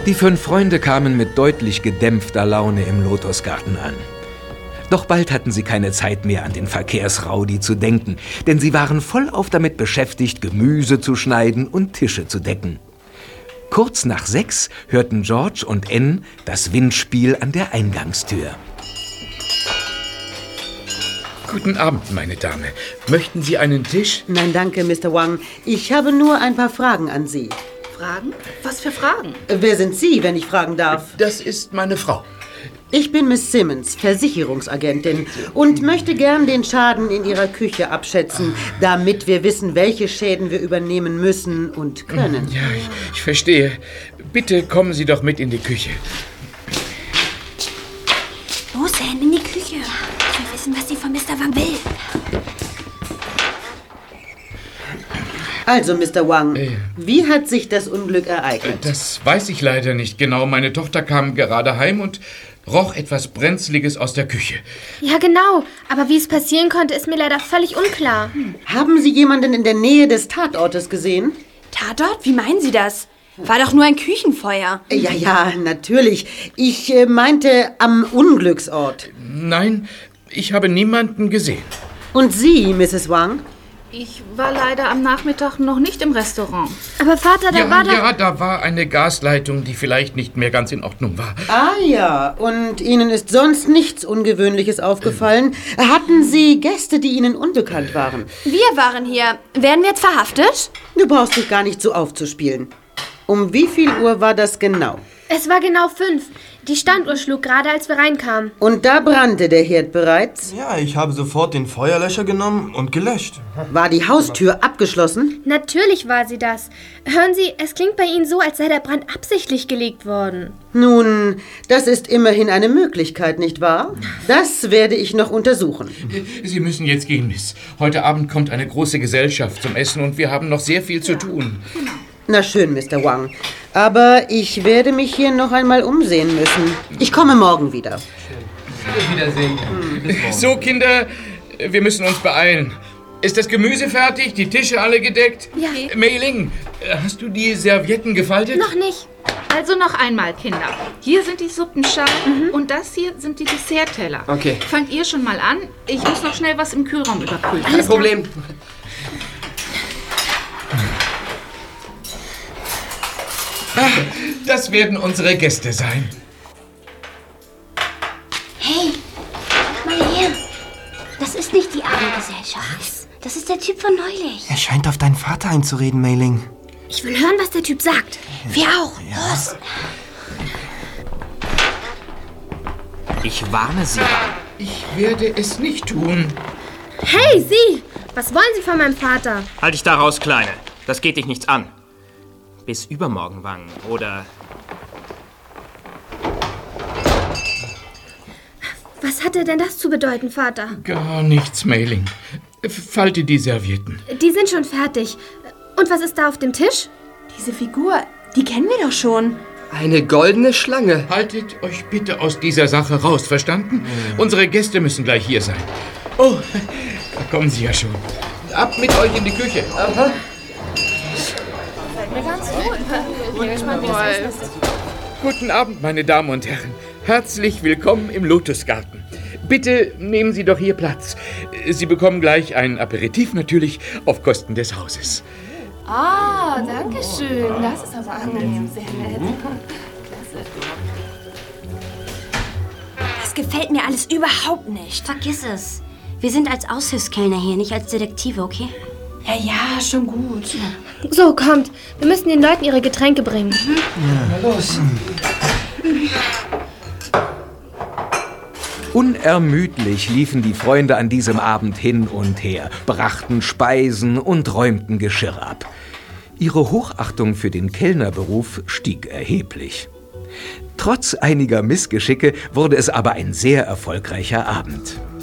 Die 5 Freunde kamen mit deutlich gedämpfter Laune im Lotusgarten an. Doch bald hatten sie keine Zeit mehr, an den Verkehrsraudi zu denken, denn sie waren vollauf damit beschäftigt, Gemüse zu schneiden und Tische zu decken. Kurz nach 6 hörten George und Anne das Windspiel an der Eingangstür. Guten Abend, meine Dame. Möchten Sie einen Tisch? Nein, danke, Mr. Wang. Ich habe nur ein paar Fragen an Sie. Fragen? Was für Fragen? Wer sind Sie, wenn ich fragen darf? Das ist meine Frau. Ich bin Miss Simmons, Versicherungsagentin, und möchte gern den Schaden in Ihrer Küche abschätzen, damit wir wissen, welche Schäden wir übernehmen müssen und können. Ja, ich verstehe. Bitte kommen Sie doch mit in die Küche. Los, Anne, in die Küche. Ich will wissen, was sie von Mr. Wang will. Also, Mr. Wang, wie hat sich das Unglück ereignet? Das weiß ich leider nicht genau. Meine Tochter kam gerade heim und roch etwas Brenzliges aus der Küche. Ja, genau. Aber wie es passieren konnte, ist mir leider völlig unklar. Haben Sie jemanden in der Nähe des Tatortes gesehen? Tatort? Wie meinen Sie das? War doch nur ein Küchenfeuer. Ja, natürlich. Ich meinte am Unglücksort. Nein, ich habe niemanden gesehen. Und Sie, Mrs. Wang? Ich war leider am Nachmittag noch nicht im Restaurant. Aber Vater, Da war eine Gasleitung, die vielleicht nicht mehr ganz in Ordnung war. Ah ja, und Ihnen ist sonst nichts Ungewöhnliches aufgefallen? Hatten Sie Gäste, die Ihnen unbekannt waren? Wir waren hier. Werden wir jetzt verhaftet? Du brauchst dich gar nicht so aufzuspielen. Um wie viel Uhr war das genau? Es war genau 5. Die Standuhr schlug gerade, als wir reinkamen. Und da brannte der Herd bereits? Ja, ich habe sofort den Feuerlöscher genommen und gelöscht. War die Haustür abgeschlossen? Natürlich war sie das. Hören Sie, es klingt bei Ihnen so, als sei der Brand absichtlich gelegt worden. Nun, das ist immerhin eine Möglichkeit, nicht wahr? Das werde ich noch untersuchen. Sie müssen jetzt gehen, Miss. Heute Abend kommt eine große Gesellschaft zum Essen und wir haben noch sehr viel zu tun. Na schön, Mr. Wang. Aber ich werde mich hier noch einmal umsehen müssen. Ich komme morgen wieder. Wiedersehen. So, Kinder, wir müssen uns beeilen. Ist das Gemüse fertig? Die Tische alle gedeckt? Ja. Mei Ling, hast du die Servietten gefaltet? Noch nicht. Also noch einmal, Kinder. Hier sind die Suppenschalen und das hier sind die Dessertteller. Okay. Fangt ihr schon mal an? Ich muss noch schnell was im Kühlraum überprüfen. Kein Problem. Das werden unsere Gäste sein. Hey, mal her. Das ist nicht die Abendgesellschaft. Das ist der Typ von neulich. Er scheint auf deinen Vater einzureden, Mei Ling. Ich will hören, was der Typ sagt. Wir auch. Ja. Los. Ich warne Sie. Ich werde es nicht tun. Hey, Sie! Was wollen Sie von meinem Vater? Halt dich da raus, Kleine. Das geht dich nichts an. Bis übermorgen, Wang, oder... Was hatte denn das zu bedeuten, Vater? Gar nichts, Mei Ling. Falte die Servietten. Die sind schon fertig. Und was ist da auf dem Tisch? Diese Figur, die kennen wir doch schon. Eine goldene Schlange. Haltet euch bitte aus dieser Sache raus, verstanden? Unsere Gäste müssen gleich hier sein. Oh, da kommen sie ja schon. Ab mit euch in die Küche. Aha. Guten Abend, meine Damen und Herren. Herzlich willkommen im Lotusgarten. Bitte nehmen Sie doch hier Platz. Sie bekommen gleich ein Aperitif natürlich auf Kosten des Hauses. Ah, danke schön. Das ist aber angenehm, sehr nett. Das gefällt mir alles überhaupt nicht. Vergiss es. Wir sind als Aushilfskellner hier, nicht als Detektive, okay? Ja, schon gut. So, kommt. Wir müssen den Leuten ihre Getränke bringen. Na los. Unermüdlich liefen die Freunde an diesem Abend hin und her, brachten Speisen und räumten Geschirr ab. Ihre Hochachtung für den Kellnerberuf stieg erheblich. Trotz einiger Missgeschicke wurde es aber ein sehr erfolgreicher Abend.